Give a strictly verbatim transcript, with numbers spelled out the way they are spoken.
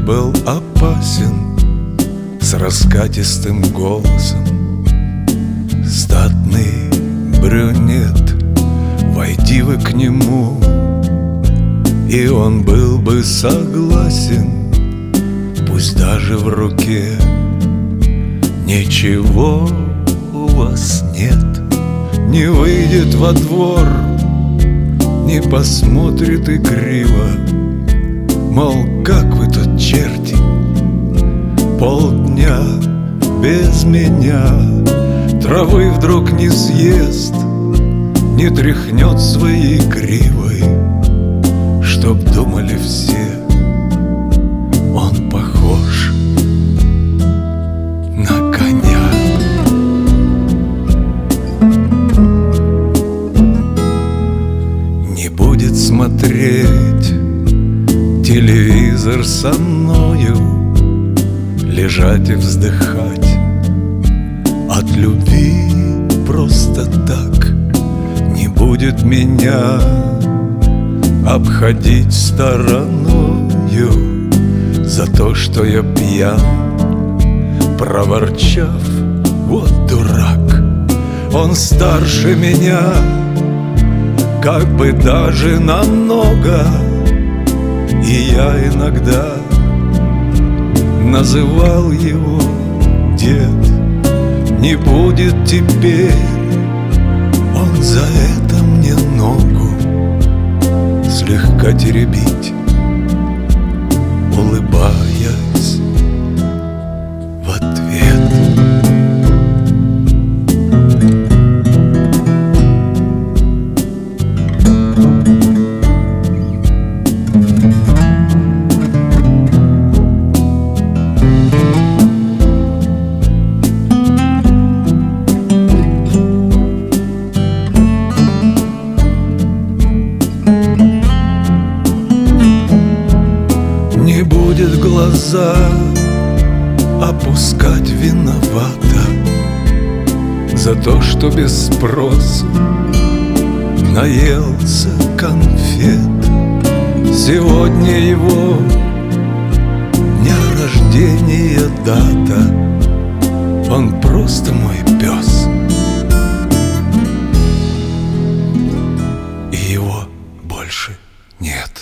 был опасен, с раскатистым голосом. Статный брюнет, войди вы к нему, и он был бы согласен, пусть даже в руке ничего у вас нет. Не выйдет во двор, не посмотрит и криво, мол, как вы тут, черти, полдня без меня. Травы вдруг не съест, не тряхнет своей гривой, чтоб думали все, он похож на коня. Не будет смотреть телевизор со мною, лежать и вздыхать от любви просто так. Не будет меня обходить стороною за то, что я пьян, проворчав: вот дурак. Он старше меня, как бы даже намного, и я иногда называл его дед. Не будет теперь он за это мне ногу слегка теребить, улыбаясь в ответ. Не будет глаза опускать виновато за то, что без спросу наелся конфет. Сегодня его дня рождения дата, он просто мой пес, и его больше нет.